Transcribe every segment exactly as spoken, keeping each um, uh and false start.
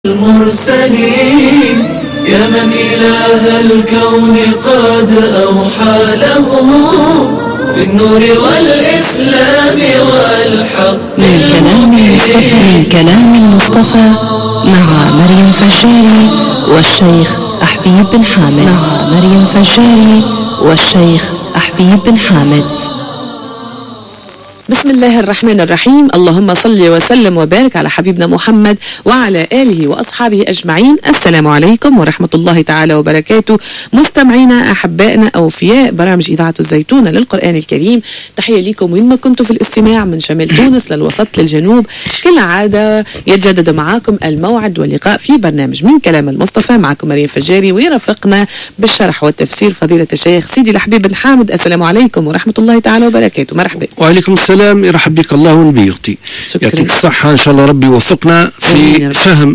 المرسلين يا من إله الكون قد أوحى له بالنور والإسلام والحق من كلام المصطفى من كلام المصطفى مع مريم فجاري والشيخ أحبيب بن حامد مع مريم فجاري والشيخ أحبيب بن حامد. بسم الله الرحمن الرحيم. اللهم صل وسلم وبارك على حبيبنا محمد وعلى آله وأصحابه أجمعين. السلام عليكم ورحمة الله تعالى وبركاته. مستمعينا أحبائنا أوفياء برامج إذاعة الزيتونة للقرآن الكريم، تحية لكم وين ما كنتوا في الاستماع من شمال تونس للوسط للجنوب. كالعادة يتجدد معكم الموعد واللقاء في برنامج من كلام المصطفى، معكم مريم فجاري، ويرافقنا بالشرح والتفسير فضيلة الشيخ سيدي الحبيب بن حامد. السلام عليكم ورحمة الله تعالى وبركاته. مرحبا. وعليكم السلام، يرحب بك الله ونبيغتي، يعطيك الصحة إن شاء الله. ربي يوفقنا في فهم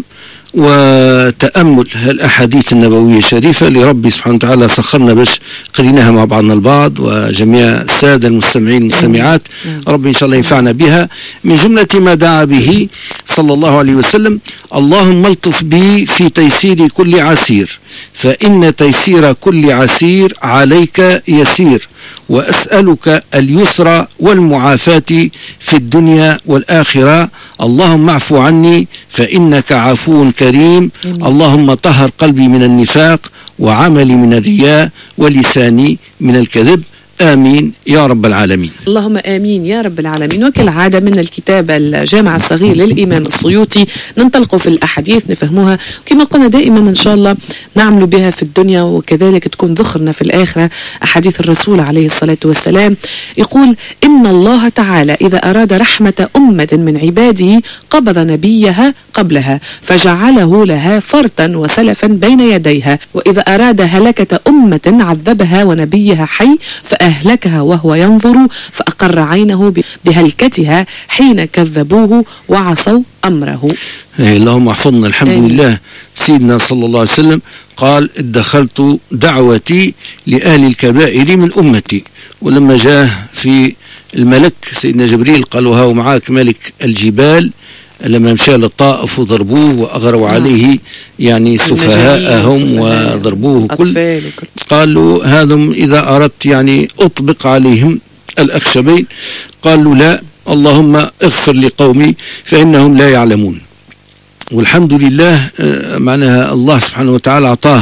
وتأمل الأحاديث النبوية الشريفة اللي ربي سبحانه وتعالى سخرنا باش قريناها مع بعضنا البعض، وجميع السادة المستمعين والمستمعات ربي إن شاء الله ينفعنا بها. من جملة ما دعا به صلى الله عليه وسلم: اللهم الطف بي في تيسير كل عسير، فإن تيسير كل عسير عليك يسير، وأسألك اليسر والمعافاة في الدنيا والآخرة، اللهم اعفو عني فإنك عفو كريم، اللهم طهر قلبي من النفاق وعملي من الرياء ولساني من الكذب، آمين يا رب العالمين. اللهم آمين يا رب العالمين. وكالعادة من الكتاب الجامع الصغير للإمام السيوطي ننطلق في الأحاديث نفهموها، كما قلنا دائما إن شاء الله نعمل بها في الدنيا وكذلك تكون ذخرنا في الآخرة. أحاديث الرسول عليه الصلاة والسلام يقول: إن الله تعالى إذا أراد رحمة أمة من عباده قبض نبيها قبلها فجعله لها فرطا وسلفا بين يديها، وإذا أراد هلكة أمة عذبها ونبيها حي فأهلكها وهو ينظر فأقر عينه بهلكتها حين كذبوه وعصوا أمره. اللهم احفظنا. الحمد أيه. لله. سيدنا صلى الله عليه وسلم قال: ادخلت دعوتي لأهل الكبائر من أمتي. ولما جاء في الملك سيدنا جبريل قالوا: ها معاك ملك الجبال، لما مشى للطائف وضربوه وأغروا عليه يعني سفهاءهم وضربوه كل قالوا: هذم إذا أردت يعني أطبق عليهم الأخشبين. قالوا: لا، اللهم اغفر لقومي فإنهم لا يعلمون. والحمد لله معناها الله سبحانه وتعالى أعطاه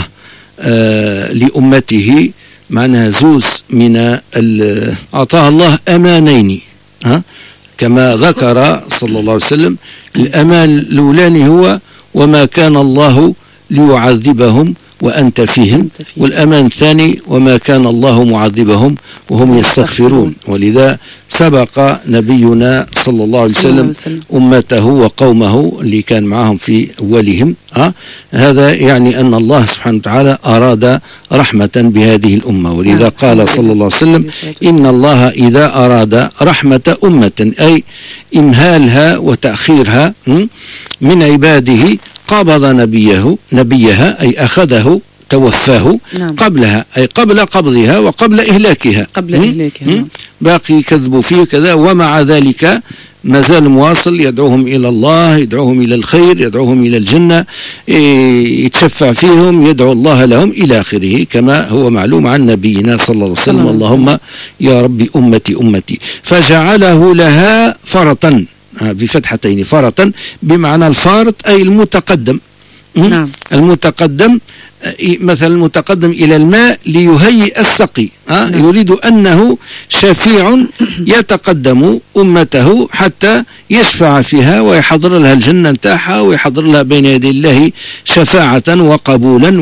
لأمته معناها زوز من أعطاه الله أمانين، ها كما ذكر صلى الله عليه وسلم. الأمان الأولاني هو: وما كان الله ليعذبهم وأنت فيهم، والأمان الثاني: وما كان الله معذبهم وهم يستغفرون. ولذا سبق نبينا صلى الله عليه وسلم أمته وقومه اللي كان معهم في أولهم. أه؟ هذا يعني أن الله سبحانه وتعالى أراد رحمة بهذه الأمة، ولذا قال صلى الله عليه وسلم: إن الله إذا أراد رحمة أمة، أي إمهالها وتأخيرها من عباده، قبض نبيه نبيها، أي أخذه توفاه نعم. قبلها، أي قبل قبضها وقبل إهلاكها قبل إهلاكها نعم. باقي كذبوا فيه كذا، ومع ذلك ما زال مواصل يدعوهم إلى الله، يدعوهم إلى الخير، يدعوهم إلى الجنة، يتشفع فيهم، يدعو الله لهم إلى آخره، كما هو معلوم عن نبينا صلى الله عليه وسلم. اللهم يا ربي أمتي أمتي. فجعله لها فرطا بفتحتين، فرطا بمعنى الفارط أي المتقدم. نعم. المتقدم مثلا المتقدم إلى الماء ليهيئ السقي، نعم. يريد أنه شفيع يتقدم أمته حتى يشفع فيها ويحضر لها الجنة نتاعها، ويحضر لها بين يدي الله شفاعة وقبولا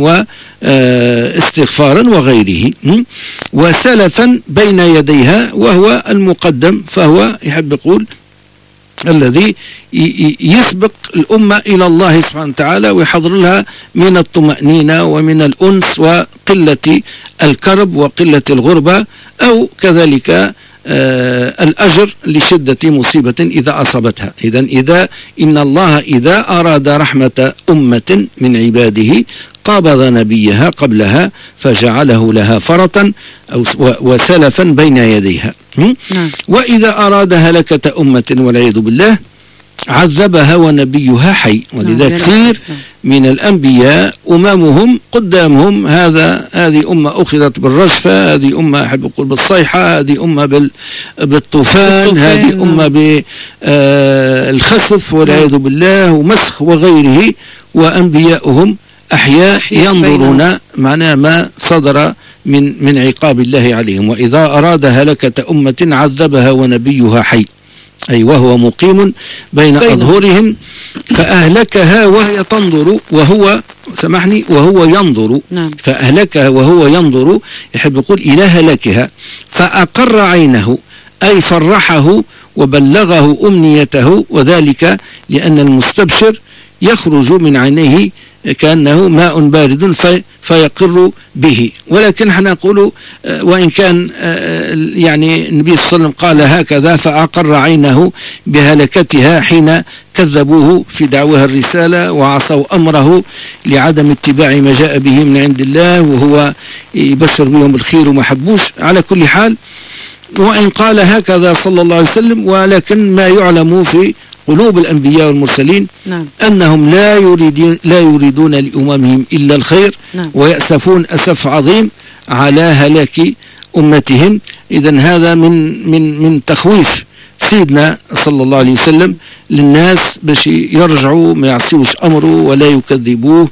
واستغفارا وغيره. وسلفا بين يديها، وهو المقدم، فهو يحب يقول الذي يسبق الأمة إلى الله سبحانه وتعالى ويحضر لها من الطمأنينة ومن الأنس وقلة الكرب وقلة الغربة، أو كذلك آه الأجر لشدة مصيبة إذا أصابتها. إذن إذا إن الله إذا أراد رحمة أمة من عباده قبض نبيها قبلها فجعله لها فرطا وسلفا بين يديها. نعم. وإذا أراد هلكة أمة والعياذ بالله عذبها ونبيها حي. ولذا نعم. كثير نعم. من الأنبياء أممهم قدامهم هذا، هذه أمة أخذت بالرجفة، هذه أمة أحب أقول بالصيحة، هذه أمة بال بالطوفان، هذه نعم. أمة بالخسف والعياذ بالله ومسخ وغيره، وأنبياؤهم أحياء, أحياء ينظرون معناه ما صدر من من عقاب الله عليهم. وإذا أراد هلكة أمة عذبها ونبيها حي، أي وهو مقيم بين أظهرهم فأهلكها وهي تنظر وهو سمحني وهو ينظر. نعم. فأهلكها وهو ينظر يحب يقول إلى هلكها، فأقر عينه أي فرحه وبلغه أمنيته، وذلك لأن المستبشر يخرج من عينيه كأنه ماء بارد في فيقر به. ولكن احنا نقول وإن كان يعني النبي صلى الله عليه وسلم قال هكذا فأقر عينه بهلكتها حين كذبوه في دعوها الرسالة وعصوا أمره لعدم اتباع ما جاء به من عند الله، وهو يبشر بهم بالخير وما حبوش. على كل حال وإن قال هكذا صلى الله عليه وسلم، ولكن ما يعلم في قلوب الأنبياء والمرسلين نعم. أنهم لا يريدون لا يريدون لأممهم إلا الخير. نعم. ويأسفون أسف عظيم على هلاك أمتهم. إذن هذا من من من تخويف سيدنا صلى الله عليه وسلم للناس باش يرجعوا ما يعصيوش أمره ولا يكذبوه،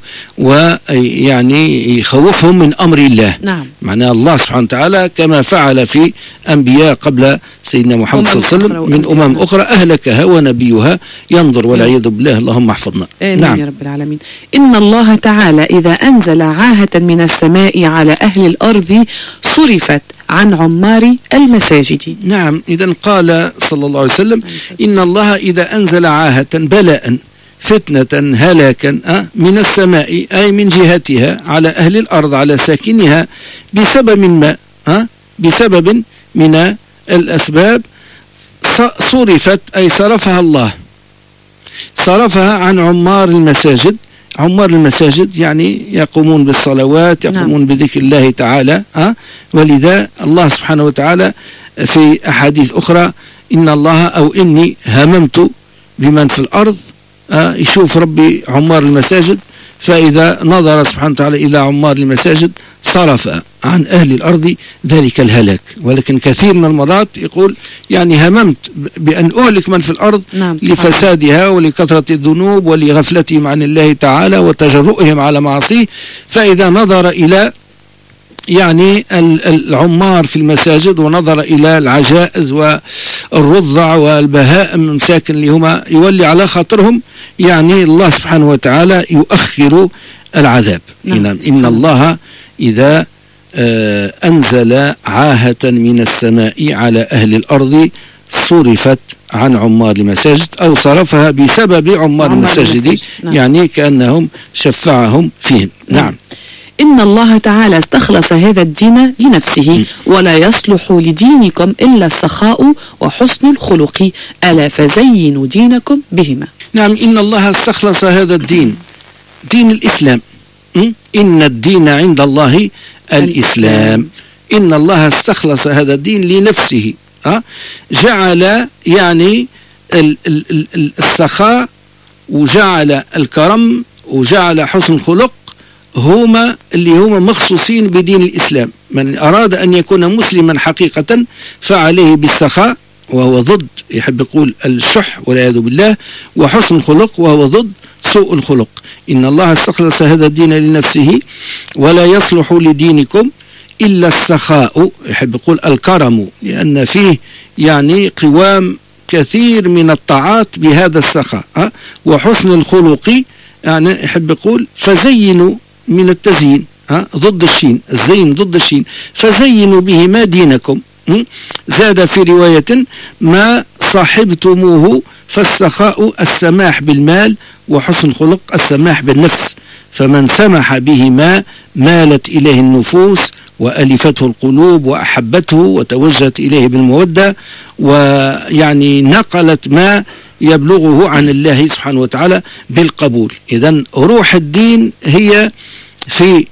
ويعني يخوفهم من أمر الله. نعم. معناه الله سبحانه وتعالى كما فعل في أنبياء قبل سيدنا محمد صلى الله عليه وسلم من أمم أخرى أهلكها ونبيها ينظر والعياذ بالله. اللهم احفظنا. آمين. نعم. يا رب العالمين. إن الله تعالى إذا أنزل عاهة من السماء على أهل الأرض صرفت عن عمار المساجد. نعم. إذن قال صلى الله عليه وسلم إن الله إذا أنزل عاهة بلاء فتنة هلاكا من السماء أي من جهتها على أهل الأرض على ساكنها بسبب ما بسبب من الأسباب صرفت أي صرفها الله، صرفها عن عمار المساجد. عمار المساجد يعني يقومون بالصلوات، يقومون بذكر الله تعالى. أه؟ ولذا الله سبحانه وتعالى في أحاديث أخرى إن الله أو إني هممت بمن في الأرض أه؟ يشوف ربي عمار المساجد، فإذا نظر سبحانه وتعالى إلى عمار المساجد صرف عن أهل الأرض ذلك الهلاك. ولكن كثير من المرات يقول يعني هممت بأن أهلك من في الأرض. نعم. لفسادها ولكثرة الذنوب ولغفلتهم عن الله تعالى وتجرؤهم على معصيه، فإذا نظر إلى يعني العمار في المساجد ونظر إلى العجائز والرضع والبهائم مساكن اللي هما يولي على خاطرهم، يعني الله سبحانه وتعالى يؤخر العذاب. نعم. إن الله إذا آه أنزل عاهة من السماء على أهل الأرض صرفت عن عمار المساجد أو صرفها بسبب عمار المساجد. نعم. يعني كأنهم شفعهم فيهم. نعم. نعم. إن الله تعالى استخلص هذا الدين لنفسه م. ولا يصلح لدينكم إلا السخاء وحسن الخلق ألا فزينوا دينكم بهما. نعم. إن الله استخلص هذا الدين دين الإسلام. م? إن الدين عند الله الإسلام. إن الله استخلص هذا الدين لنفسه. أه؟ جعل يعني السخاء وجعل الكرم وجعل حسن الخلق هما اللي هما مخصوصين بدين الإسلام. من أراد أن يكون مسلما حقيقة فعليه بالسخاء وهو ضد يحب يقول الشح والعياذ بالله، وحسن الخلق وهو ضد سوء الخلق. إن الله استخلص هذا الدين لنفسه ولا يصلح لدينكم إلا السخاء يحب يقول الكرم، لأن فيه يعني قوام كثير من الطاعات بهذا السخاء. أه؟ وحسن الخلق يعني يحب يقول فزينوا من التزيين. أه؟ ضد الشين، الزين ضد الشين، فزينوا بهما دينكم. زاد في رواية ما صاحبتموه فالسخاء السماح بالمال وحسن الخلق السماح بالنفس، فمن سمح بهما مالت إليه النفوس وألفته القلوب وأحبته وتوجهت إليه بالمودة، ويعني نقلت ما يبلغه عن الله سبحانه وتعالى بالقبول. إذن روح الدين هي في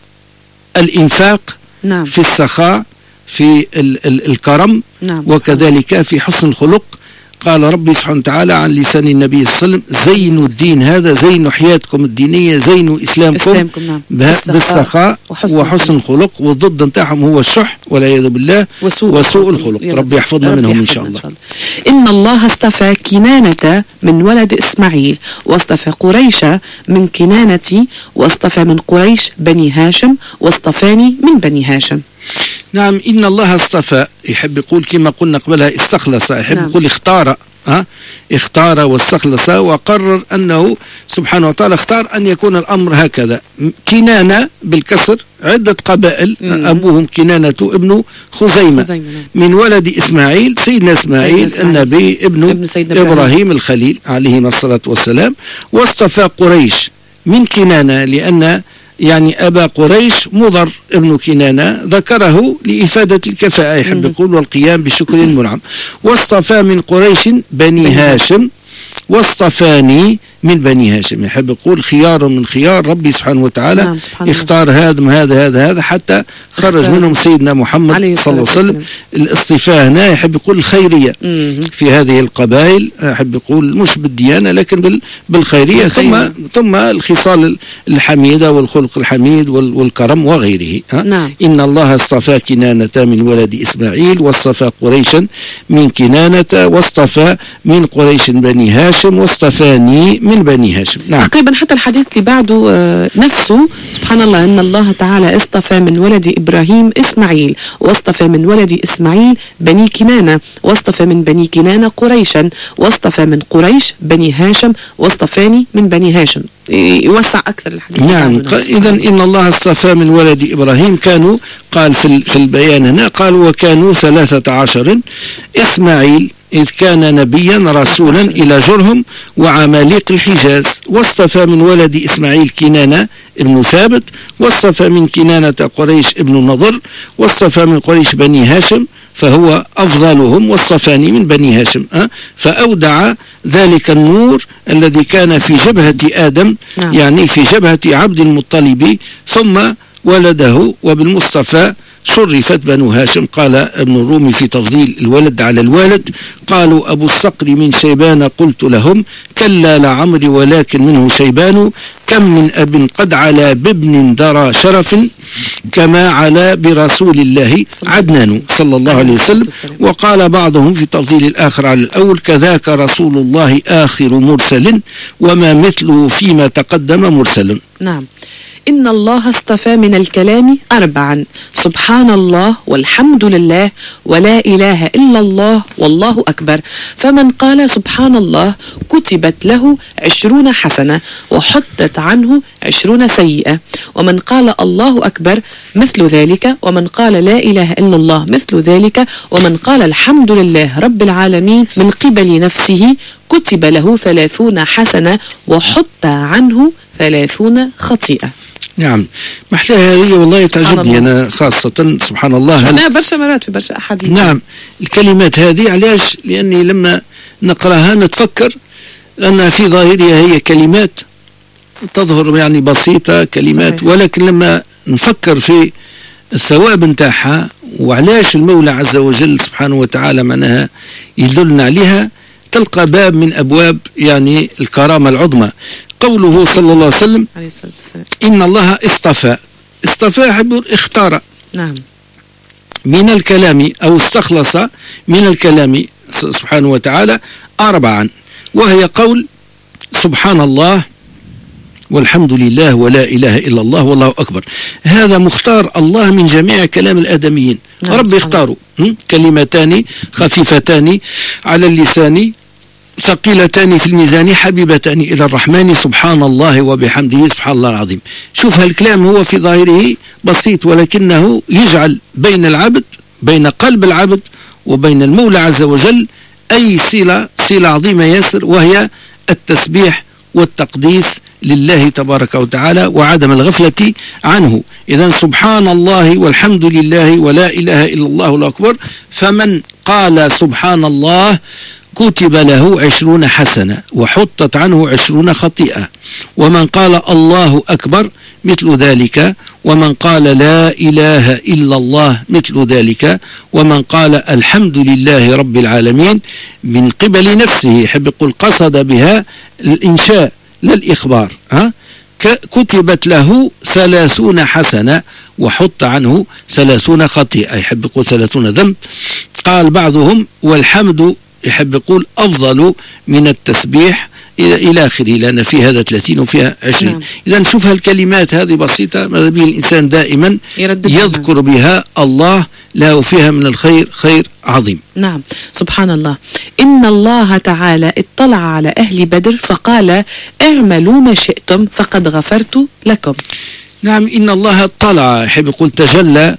الإنفاق. نعم. في السخاء، في ال ال الكرم. نعم. وكذلك في حسن الخلق. قال ربي سبحانه وتعالى عن لسان النبي صلى الله عليه وسلم: زينوا الدين هذا، زينوا حياتكم الدينية، زينوا إسلامكم, إسلامكم نعم. بالسخاء وحسن, وحسن الخلق، والضد نتاعهم هو الشح والعياذ بالله وسوء, وسوء الخلق. ربي يحفظنا منهم إن شاء الله. إن الله اصطفى كنانة من ولد إسماعيل، واصطفى قريش من كنانتي، واصطفى من قريش بني هاشم، واصطفاني من بني هاشم. نعم، إن الله اصطفى، يحب يقول كما قلنا قبلها استخلص، يحب نعم. يقول اختار، ها اختار واستخلص، وقرر أنه سبحانه وتعالى اختار أن يكون الأمر هكذا. كنانة بالكسر عدة قبائل، مم. أبوهم كنانة ابن خزيمة, خزيمة من ولد إسماعيل، سيدنا إسماعيل, سيدنا إسماعيل النبي ابن, ابن إبراهيم, إبراهيم الخليل عليهما الصلاة والسلام. واصطفى قريش من كنانة، لأن يعني أبا قريش مضر ابن كنانة ذكره لإفادة الكفاءة، يحب يقول والقيام بشكر المنعم. واصطفى من قريش بني هاشم، واصطفاني من بني هاشم، يحب يقول خيار من خيار ربي سبحانه وتعالى، نعم سبحانه اختار هذا هذا هذا هذا حتى خرج منهم سيدنا محمد صلى الله عليه وسلم. الاصطفاء هنا يحب يقول الخيرية في هذه القبائل، يحب يقول مش بالديانة لكن بالخيرية، ثم ثم الخصال الحميدة والخلق الحميد والكرم وغيره. نعم. إن الله اصطفى كنانة من ولد إسماعيل، واصطفى قريشا من كنانة، واصطفى من قريش بني هاشم، واصطفاني من بني هاشم. نعم. تقريبا حتى الحديث اللي بعده آه نفسه، سبحان الله، إن الله تعالى اصطفى من ولد إبراهيم إسماعيل، واصطفى من ولد إسماعيل بني كنانة، واصطفى من بني كنانة قريشا، واصطفى من قريش بني هاشم، واصطفاني من بني هاشم. يوسع أكثر الحديث. نعم. إذا إن الله اصطفى من ولد إبراهيم، كانوا قال في, في البيان هنا قال وكانوا ثلاثة عشر. إسماعيل إذ كان نبيا رسولا إلى جرهم وعماليق الحجاز. واصطفى من ولد إسماعيل كنانة ابن ثابت، واصطفى من كنانة قريش ابن نضر، واصطفى من قريش بني هاشم فهو أفضلهم، واصطفاني من بني هاشم. أه؟ فأودع ذلك النور الذي كان في جبهة آدم، نعم. يعني في جبهة عبد المطلب، ثم ولده، وبالمصطفى شرفت بنو هاشم. قال ابن الرومي في تفضيل الولد على الوالد: قالوا أبو الصقر من شيبان قلت لهم كلا لعمري ولكن منه شيبان، كم من أب قد علا بابن درى شرف كما علا برسول الله عدنان صلى الله عليه وسلم. وقال بعضهم في تفضيل الآخر على الأول: كذاك رسول الله آخر مرسل وما مثله فيما تقدم مرسل. نعم. إن الله اصطفى من الكلام أربعا: سبحان الله، والحمد لله، ولا إله إلا الله، والله أكبر. فمن قال سبحان الله كتبت له عشرون حسنة، وحطت عنه عشرون سيئة. ومن قال الله أكبر مثل ذلك، ومن قال لا إله إلا الله مثل ذلك، ومن قال الحمد لله رب العالمين من قبل نفسه كتب له ثلاثون حسنة، وحط عنه ثلاثون خطيئة. نعم. محلاها هذه والله تعجبني أنا خاصة، سبحان الله. أنا برشا مرات في برشا أحاديث. نعم. الكلمات هذه علاش؟ لأني لما نقرأها نتفكر أن في ظاهرها هي كلمات تظهر يعني بسيطة كلمات، صحيح. ولكن لما نفكر في الثواب نتاعها وعلاش المولى عز وجل سبحانه وتعالى معناها يدلنا عليها، تلقى باب من أبواب يعني الكرامة العظمى. قوله صلى الله عليه وسلم: إن الله اصطفى. اصطفى حبور اختار، نعم، من الكلام أو استخلص من الكلام سبحانه وتعالى أربعا، وهي قول سبحان الله والحمد لله ولا إله إلا الله والله أكبر. هذا مختار الله من جميع كلام الآدميين. نعم. رب اختاروا كلمتان خفيفتان على اللسان ثقيلتان في الميزان حبيبتان إلى الرحمن سبحان الله وبحمده سبحان الله العظيم. شوف هالكلام هو في ظاهره بسيط، ولكنه يجعل بين العبد بين قلب العبد وبين المولى عز وجل أي صلة صلة عظيمة ياسر، وهي التسبيح والتقديس لله تبارك وتعالى وعدم الغفلة عنه. إذن سبحان الله والحمد لله ولا إله إلا الله والله أكبر. فمن قال سبحان الله كتب له عشرون حسنة وحطت عنه عشرون خطيئة. ومن قال الله أكبر مثل ذلك، ومن قال لا إله إلا الله مثل ذلك، ومن قال الحمد لله رب العالمين من قبل نفسه، يحب يقول قصد بها الإنشاء لا الإخبار، ها؟ كتبت له ثلاثون حسنة وحط عنه ثلاثون خطيئة، يحب يقول ثلاثون ذنب. قال بعضهم والحمد يحب يقول أفضل من التسبيح إلى آخره، لأن في هذا ثلاثين وفيها عشرين. نعم. إذا نشوف هالكلمات هذه بسيطة، ماذا به الإنسان دائما يذكر بها الله، له فيها من الخير خير عظيم. نعم سبحان الله. إن الله تعالى اطلع على أهل بدر فقال اعملوا ما شئتم فقد غفرت لكم. نعم إن الله اطلع، يحب يقول تجلى،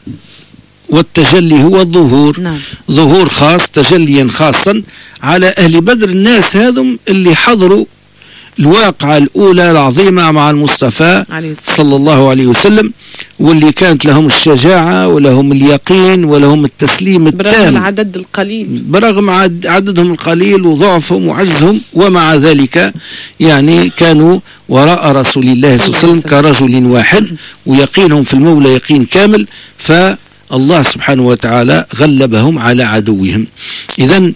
والتجلي هو الظهور. نعم. ظهور خاص، تجليا خاصا على أهل بدر، الناس هذم اللي حضروا الواقعة الأولى العظيمة مع المصطفى صلى الله عليه وسلم، واللي كانت لهم الشجاعة ولهم اليقين ولهم التسليم التام برغم العدد القليل، برغم عددهم القليل وضعفهم وعجزهم، ومع ذلك يعني كانوا وراء رسول الله صلى الله عليه وسلم كرجل واحد، ويقينهم في المولى يقين كامل، فالله سبحانه وتعالى غلبهم على عدوهم. إذن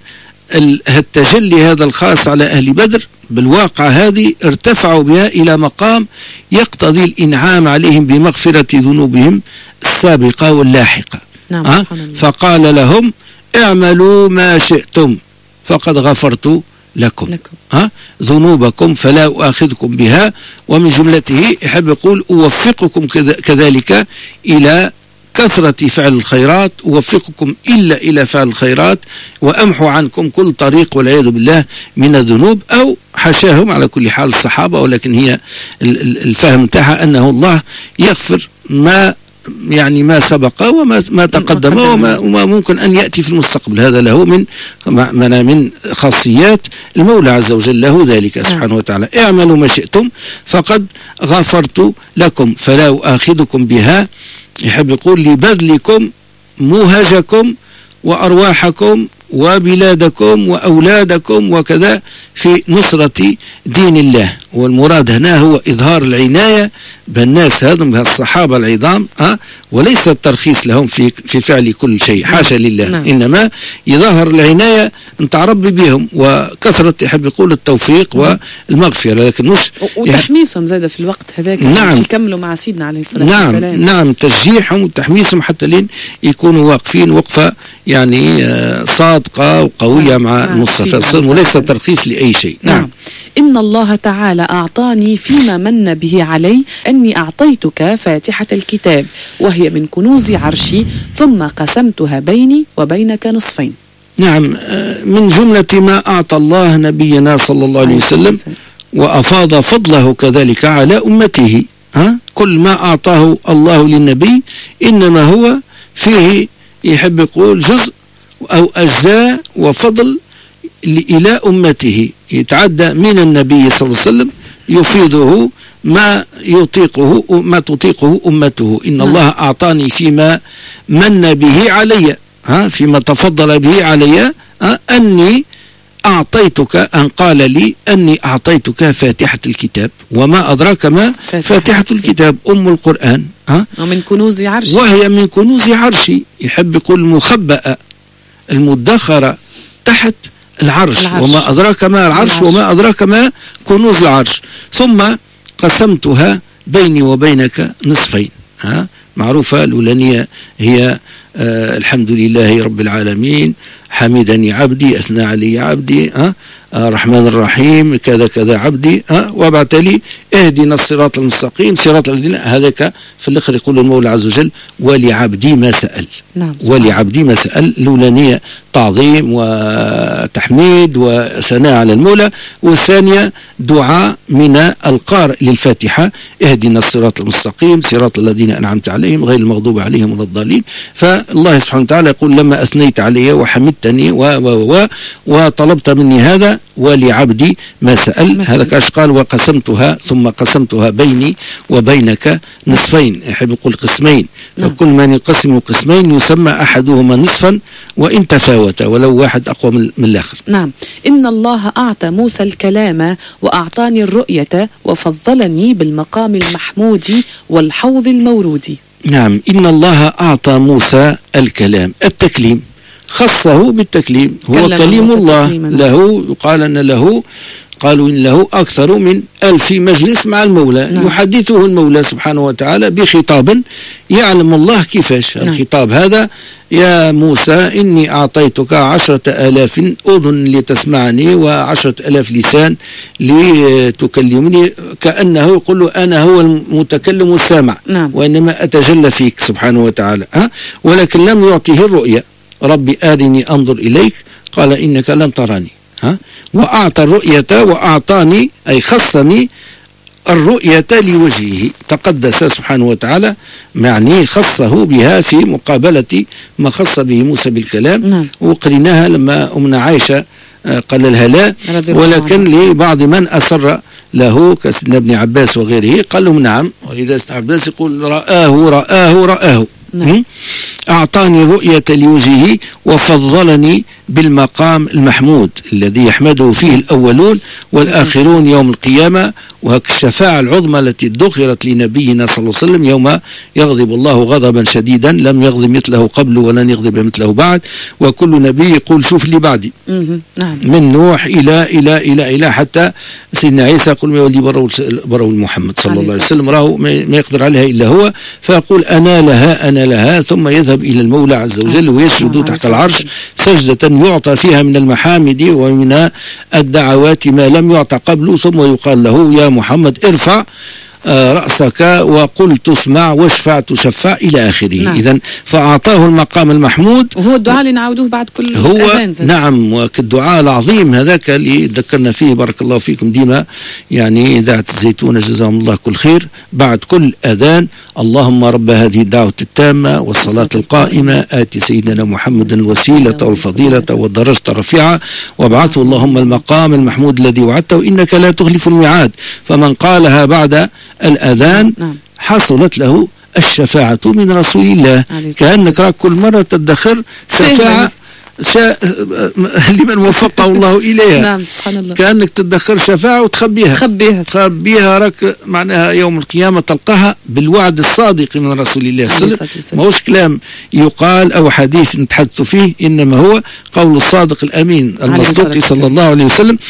التجلي هذا الخاص على أهل بدر بالواقع هذه ارتفعوا بها إلى مقام يقتضي الإنعام عليهم بمغفرة ذنوبهم السابقة واللاحقة. نعم. أه؟ فقال لهم اعملوا ما شئتم فقد غفرت لكم, لكم. أه؟ ذنوبكم فلا أؤاخذكم بها. ومن جملته يحب يقول أوفقكم كذلك إلى كثرة فعل الخيرات، أوفقكم إلا إلى فعل الخيرات، وأمحو عنكم كل طريق والعياذ بالله من الذنوب، أو حشاهم على كل حال الصحابة، ولكن هي الفهم تاعها أنه الله يغفر ما يعني ما سبق وما ما تقدم وما, وما ممكن أن يأتي في المستقبل. هذا له من من من خاصيات المولى عز وجل، له ذلك سبحانه وتعالى. اعملوا ما شئتم فقد غفرت لكم فلا أؤاخذكم بها، يحب يقول لبذلكم موهجكم وأرواحكم وبلادكم وأولادكم وكذا في نصرة دين الله. والمراد هنا هو إظهار العناية بالناس هذم الصحابة العظام، أه؟ وليس الترخيص لهم في في فعل كل شيء، حاشا لله. نعم. إنما يظهر العناية أنت ربي بهم، وكثرة يحب يقول التوفيق نعم. والمغفرة، لكن مش وتحميسهم زاد في الوقت هذاك. نعم. يكملوا مع سيدنا عليه الصلاة نعم. والسلام. نعم تشجيعهم وتحميسهم حتى لين يكونوا واقفين وقفة يعني صادقة وقوية نعم. مع المصطفى صلى الله عليه وسلم، وليس ترخيص لأي شيء. نعم. نعم. إن الله تعالى أعطاني فيما من به علي أني أعطيتك فاتحة الكتاب وهي من كنوز عرشي ثم قسمتها بيني وبينك نصفين. نعم من جملة ما أعطى الله نبينا صلى الله عليه وسلم وأفاض فضله كذلك على أمته. ها؟ كل ما أعطاه الله للنبي إنما هو فيه يحب يقول جزء أو أجزاء وفضل إلى أمته، يتعدى من النبي صلى الله عليه وسلم يفيده ما يطيقه ما تطيقه أمته. إن الله أعطاني فيما من به علي، ها فيما تفضل به علي، ها أني أعطيتك، أن قال لي أني أعطيتك فاتحة الكتاب، وما أدراك ما فاتحة, فاتحة الكتاب أم القرآن، ها ومن كنوز عرشي، وهي من كنوز عرشي، يحب يقول المخبأة المدخرة تحت العرش. العرش وما أدراك ما العرش, العرش وما أدراك ما كنوز العرش. ثم قسمتها بيني وبينك نصفين. ها معروفة الأولانية هي آه الحمد لله رب العالمين حمدني عبدي أثنى علي عبدي، ها آه الرحمن الرحيم كذا كذا عبدي، ها وبعد لي اهدنا الصراط المستقيم صراط الذين، هذاك في الآخر يقول المولى عز وجل ولعبدي ما سأل. نعم. ولعبدي ما سأل، الأولانية تعظيم وتحميد وثناء على المولى، والثانية دعاء من القارئ للفاتحة اهدنا الصراط المستقيم صراط الذين أنعمت عليهم غير المغضوب عليهم ولا الضالين. فالله سبحانه وتعالى يقول لما أثنيت علي وحمدت وعبدتني و و و وطلبت مني هذا ولعبدي ما سأل. هذا كاش قال وقسمتها ثم قسمتها بيني وبينك نصفين، يحب يقول قسمين. نعم. فكل من يقسم قسمين يسمى أحدهما نصفا وإن تفاوت ولو واحد أقوى من الآخر. نعم. إن الله أعطى موسى الكلام وأعطاني الرؤية وفضلني بالمقام المحمود والحوض المورود. نعم. إن الله أعطى موسى الكلام، التكليم، خصه بالتكليم، هو كليم الله، له يقال أن له قالوا إن له أكثر من ألف مجلس مع المولى. نعم. يحدثه المولى سبحانه وتعالى بخطاب يعلم الله كيفاش. نعم. الخطاب هذا يا موسى إني أعطيتك عشرة آلاف أذن لتسمعني وعشرة آلاف لسان لتكلمني، كأنه يقول له أنا هو المتكلم السامع. نعم. وإنما أتجلى فيك سبحانه وتعالى. ها؟ ولكن لم يعطيه الرؤية. ربي أرني أنظر إليك، قال إنك لن تراني. ها؟ وأعطى الرؤية وأعطاني أي خصني الرؤية لوجهه، تقدس سبحانه وتعالى، معني خصه بها في مقابلة ما خص به موسى بالكلام. نعم. وقرناها لما أمنا عائشة قال لها لا، ولكن لبعض من أسر له كسيدنا ابن عباس وغيره قال لهم نعم. ولذا ابن عباس يقول رآه رآه رآه. نعم. أعطاني الرؤية لوجهه وفضلني بالمقام المحمود الذي يحمده فيه الأولون والآخرون يوم القيامة، وهك الشفاعة العظمى التي ادخرت لنبينا صلى الله عليه وسلم يوم يغضب الله غضبا شديدا لم يغضب مثله قبل ولن يغضب مثله بعد، وكل نبي يقول شوف لي بعدي. نعم. من نوح إلى إلى إلى إلى حتى سيدنا عيسى يقول ما يولي برو محمد صلى الله عليه وسلم، راهو ما يقدر عليها إلا هو، فيقول أنا لها أنا لها، ثم يذهب إلى المولى عز وجل ويسجد تحت العرش سجدة يعطى فيها من المحامد ومن الدعوات ما لم يعطى قبله، ثم يقال له يا محمد ارفع رأسك وقل تسمع واشفع تشفع إلى آخره. نعم. إذن فأعطاه المقام المحمود، وهو الدعاء اللي نعودوه بعد كل هو الأذان. نعم. وكالدعاء العظيم هذاك اللي ذكرنا فيه بارك الله فيكم ديما، يعني إذاعة الزيتونة جزاهم الله كل خير، بعد كل أذان اللهم رب هذه الدعوة التامة والصلاة القائمة آتي سيدنا محمد الوسيلة والفضيلة والدرجة الرفيعة وابعثه اللهم المقام المحمود الذي وعدته إنك لا تخلف الميعاد. فمن قالها بعد الأذان حصلت له الشفاعة من رسول الله، كأنك كل مرة تدخر شفاعة شاء لمن وفقه الله إليها. نعم سبحان الله. كأنك تدخر شفاعة وتخبيها تخبيها تخبيها راك معناها يوم القيامة تلقاها بالوعد الصادق من رسول الله صلى الله عليه وسلم. ماهوش كلام يقال أو حديث نتحدث فيه، إنما هو قول الصادق الأمين المصدوق صلى الله عليه وسلم.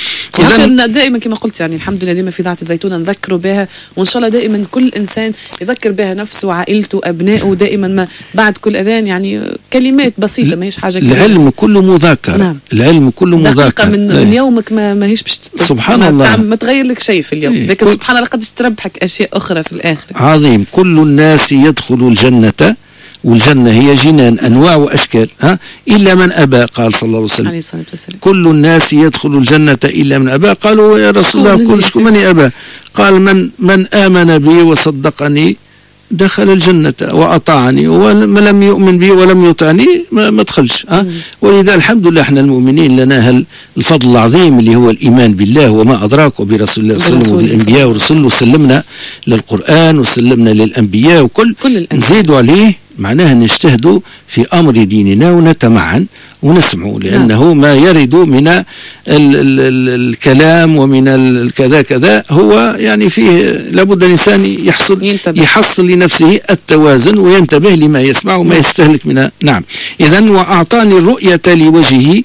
دائما كما قلت يعني الحمد لله دائما في إذاعة الزيتونة نذكروا بها، وإن شاء الله دائما كل إنسان يذكر بها نفسه وعائلته وأبنائه دائما ما بعد كل أذان، يعني كلمات بسيطة ما هيش حاجة كبيرة. العلم كله مذاكرة. نعم. العلم كله مذاكرة من, من يومك ما, ما هيش بش سبحان ما الله ما تغير لك شيء في اليوم. لكن كل... سبحان الله قد تربحك أشياء أخرى في الآخر. عظيم. كل الناس يدخل الجنة، والجنة هي جنان أنواع وأشكال، ها إلا من أبى، قال صلى الله عليه وسلم عليه الصلاة والسلام كل الناس يدخل الجنة إلا من أبى. قالوا يا رسول الله كل شكو من أبى؟ قال من من آمن بي وصدقني دخل الجنة وأطاعني، ومن لم يؤمن بي ولم يطعني ما, ما دخلش. أه؟ ولذا الحمد لله احنا المؤمنين لنا الفضل العظيم اللي هو الإيمان بالله وما أدراك وبرسول الله صلى الله عليه وسلم وبالأنبياء ورسله، وسلمنا للقرآن وسلمنا للأنبياء وكل نزيدوا عليه، معناها نجتهدوا في أمر ديننا ونتمعن ونسمعوا، لأنه ما يرد من ال ال ال الكلام ومن الكذا كذا هو يعني فيه لابد الإنسان يحصل ينتبه. يحصل لنفسه التوازن وينتبه لما يسمع وما نعم. يستهلك منها. نعم. إذن وأعطاني الرؤية لوجهه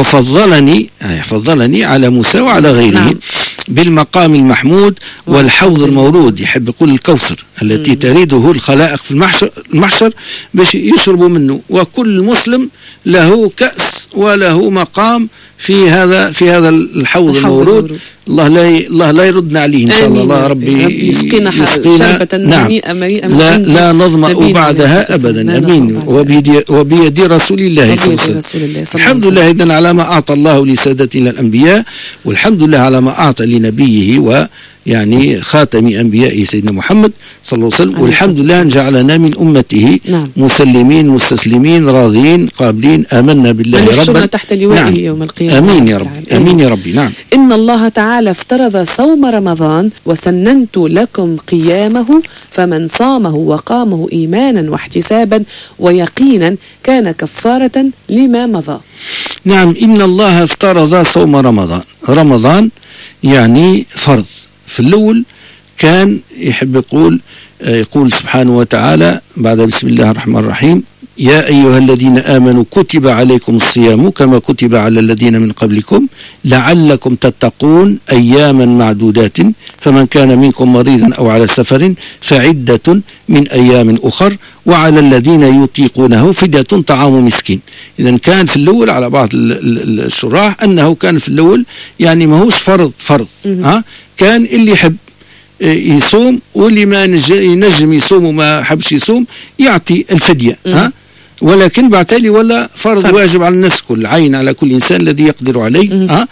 وفضلني فضلني على موسى وعلى غيره. نعم. بالمقام المحمود والحوض المورود، يحب يقول الكوثر التي تريده الخلائق في المحشر, المحشر باش يشربوا منه، وكل مسلم له كأس وله مقام في هذا في هذا الحوض المورود. الله لا الله لا يردنا عليه ان شاء الله. الله ربي يسقينا شربة هنيئة مريئة لا لا نظمأ بعدها ابدا. امين. وبيد وبيد رسول الله صلى الله عليه وسلم. الحمد لله اذا على ما اعطى الله لسادتنا الانبياء، والحمد لله على ما اعطى لنبيه و يعني خاتم أنبياء سيدنا محمد صلى الله عليه وسلم، والحمد لله أن جعلنا من أمته نعم. مسلمين مستسلمين راضين قابلين آمنا بالله ربا تحت لوائه نعم. يوم القيامة. أمين يا رب، أمين يا ربي. نعم. إن الله تعالى افترض صوم رمضان وسننت لكم قيامه، فمن صامه وقامه إيمانا واحتسابا ويقينا كان كفارة لما مضى. نعم. إن الله افترض صوم رمضان. رمضان يعني فرض. في الأول كان يحب يقول يقول سبحانه وتعالى بعد بسم الله الرحمن الرحيم: يا أيها الذين آمنوا كتب عليكم الصيام كما كتب على الذين من قبلكم لعلكم تتقون أياما معدودات فمن كان منكم مريضا أو على سفر فعدة من أيام أخر وعلى الذين يطيقونه فدية طعام مسكين. إذن كان في الأول على بعض الشراح أنه كان في الأول يعني ما هوش فرض فرض ها، كان اللي يحب يصوم واللي ما ينجم يصوم وما حبش يصوم يعطي الفدية ها، ولكن بعتالي ولا فرض, فرض واجب على الناس كل عين على كل إنسان الذي يقدر عليه م- ها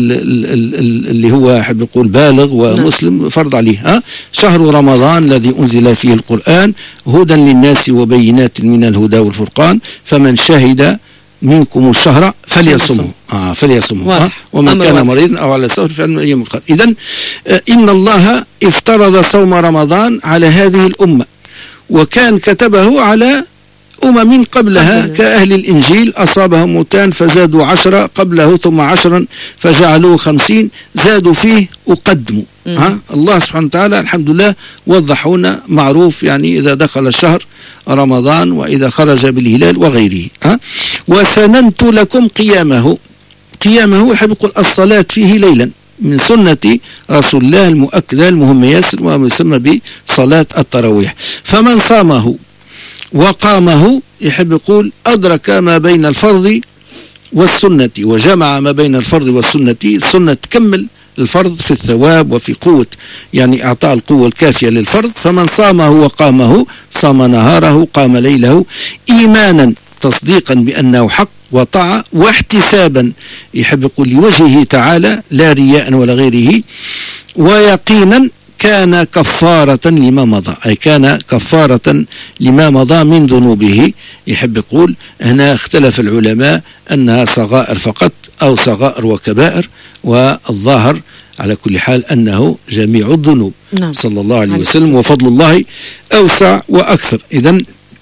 اللي هو حب يقول بالغ ومسلم م- فرض عليه ها. شهر رمضان الذي أنزل فيه القرآن هدى للناس وبينات من الهدى والفرقان فمن شهد منكم الشهر فليصمه آه فليصمه آه ومن كان مريضا أو على سفر فعن أيام أخرى. إذن آه إن الله افترض صوم رمضان على هذه الأمة، وكان كتبه على أمم قبلها كأهل الإنجيل أصابهم موتان فزادوا عشرة قبله ثم عشرا فجعلوه خمسين زادوا فيه وقدموا ها. الله سبحانه وتعالى الحمد لله وضحونا معروف يعني إذا دخل الشهر رمضان وإذا خرج بالهلال وغيره ها. وسننت لكم قيامه. قيامه يحب يقول الصلاة فيه ليلا من سنة رسول الله المؤكدة المهم ياسر وما يسمى بصلاة التراويح. فمن صامه وقامه يحب يقول أدرك ما بين الفرض والسنة وجمع ما بين الفرض والسنة. السنة تكمل الفرض في الثواب وفي قوة يعني إعطاء القوة الكافية للفرض. فمن صامه وقامه صام نهاره قام ليله إيمانا تصديقا بأنه حق وطاعة واحتسابا يحب يقول لوجهه تعالى لا رياء ولا غيره ويقينا كان كفارة لما مضى، أي كان كفارة لما مضى من ذنوبه. يحب يقول هنا اختلف العلماء أنها صغائر فقط أو صغائر وكبائر، والظاهر على كل حال أنه جميع الذنوب. نعم. صلى الله عليه وسلم وفضل الله أوسع وأكثر. إذن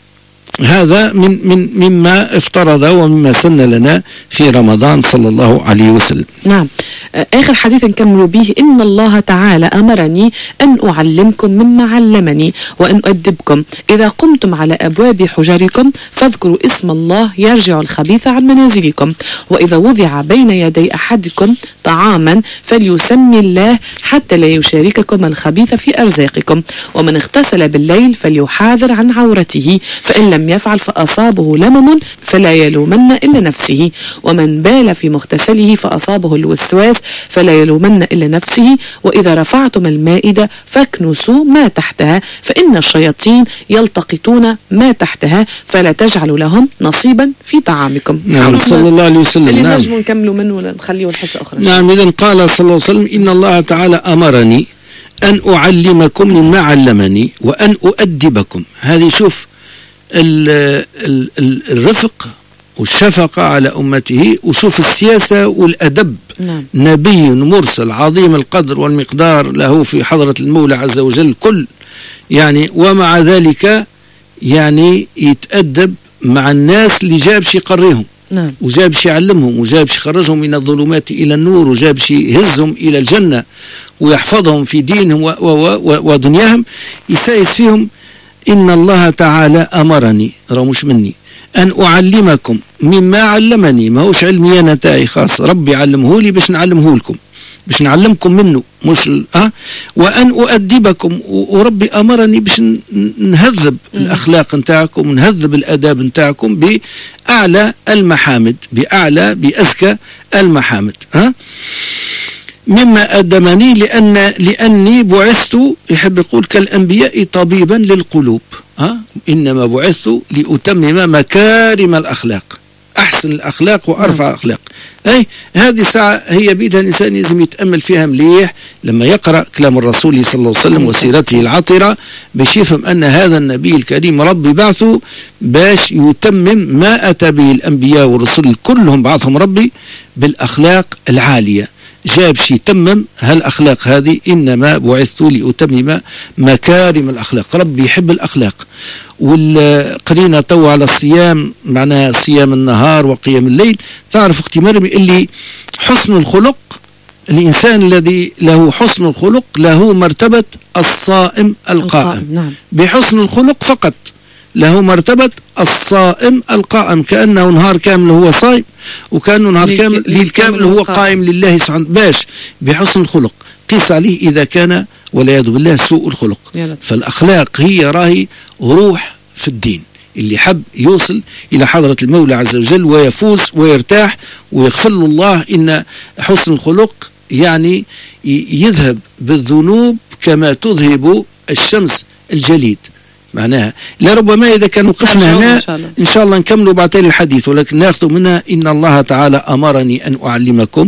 هذا من من مما افترض ومما سن لنا في رمضان صلى الله عليه وسلم. نعم. آخر حديث نكمل به: إن الله تعالى أمرني أن أعلمكم مما علمني وأن أؤدبكم إذا قمتم على أبواب حجركم فاذكروا اسم الله يرجع الخبيث عن منازلكم، وإذا وضع بين يدي أحدكم طعاما فليسمي الله حتى لا يشارككم الخبيث في أرزاقكم، ومن اغتسل بالليل فليحاذر عن عورته فإن لم يفعل فأصابه لمم فلا يلومن إلا نفسه، ومن بال في مغتسله فأصابه الوسواس فلا يلومن إلا نفسه، وإذا رفعتم المائدة فاكنسوا ما تحتها فإن الشياطين يلتقطون ما تحتها فلا تجعلوا لهم نصيبا في طعامكم. نعم. صلى الله عليه وسلم. اللي نعم. نجم نكملوا منه ولا نخليه الحصة أخرى. نعم. إذن قال صلى الله عليه وسلم إن الله تعالى أمرني أن أعلمكم مما علمني وأن أؤدبكم. هذه شوف ال ال ال الرفق والشفقة على أمته، وشوف السياسة والأدب. نعم. نبي مرسل عظيم القدر والمقدار له في حضرة المولى عز وجل كل يعني، ومع ذلك يعني يتأدب مع الناس اللي جابش يقريهم. نعم. وجابش يعلمهم وجابش يخرجهم من الظلمات إلى النور وجابش يهزهم إلى الجنة ويحفظهم في دينهم ودنياهم، يسايس فيهم. إن الله تعالى أمرني رمش مني أن أعلمكم مما علمني، ما هوش علمي أنا تاعي خاص، ربي علمه لي باش نعلمه لكم باش نعلمكم منه مش أه؟ وأن أؤدبكم، وربي أمرني باش نهذب الأخلاق نتاعكم ونهذب الأداب نتاعكم بأعلى المحامد بأعلى بأزكى المحامد ها. مما أدمني لأن لأني بعثت يحب يقول كالأنبياء طبيبا للقلوب ها. إنما بعثت لأتمم مكارم الأخلاق، أحسن أحسن الأخلاق وأرفع الأخلاق. أي هذه ساعة هي بيدها الإنسان لازم يتأمل فيها مليح لما يقرأ كلام الرسول صلى الله عليه وسلم وسيرته العطرة، باش يفهم أن هذا النبي الكريم ربي بعثه باش يتمم ما أتى به الأنبياء والرسل كلهم بعثهم ربي بالأخلاق العالية. جاب شي يتمم هالأخلاق هذه، إنما بعثت لأتمم مكارم الأخلاق. ربي يحب الأخلاق. والقرينة تو على الصيام، معناها صيام النهار وقيام الليل. تعرف اختي مرمي اللي حسن الخلق، الإنسان الذي له حسن الخلق له مرتبة الصائم القائم. نعم. بحسن الخلق فقط له مرتبة الصائم القائم، كأنه نهار كامل هو صائم، وكأنه نهار كامل ليل كامل هو قائم لله سبحانه. باش بحسن الخلق قيس عليه إذا كان والعياذ بالله سوء الخلق. فالأخلاق هي راهي روح في الدين. اللي حب يوصل إلى حضرة المولى عز وجل ويفوز ويرتاح ويغفر له الله، إن حسن الخلق يعني يذهب بالذنوب كما تذهب الشمس الجليد. معناها لربما إذا كان وقفنا هنا إن شاء الله نكملوا بعدين الحديث، ولكن ناخذ منها إن الله تعالى أمرني أن أعلمكم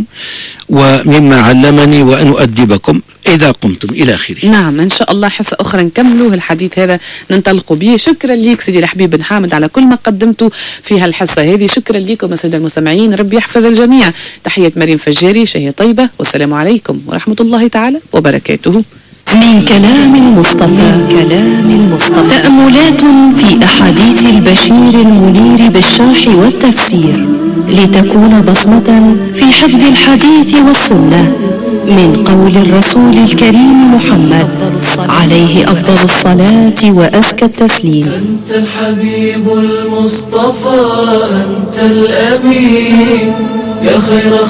ومما علمني وأن أؤدبكم إذا قمتم إلى آخره. نعم إن شاء الله حصة أخرى نكملوا الحديث هذا ننطلقوا به. شكرا ليك سيدي الحبيب بن حامد على كل ما قدمته في هالحصة هذه. شكرا لكم يا سيدي المستمعين، ربي يحفظ الجميع. تحية مريم فجاري، شهية طيبة، والسلام عليكم ورحمة الله تعالى وبركاته. من كلام المصطفى كلام المصطفى تأملات في أحاديث البشير المنير بالشرح والتفسير، لتكون بصمة في حفظ الحديث والسنة من قول الرسول الكريم محمد عليه أفضل الصلاة وأزكى التسليم. أنت الحبيب المصطفى، أنت الأمين، يا خير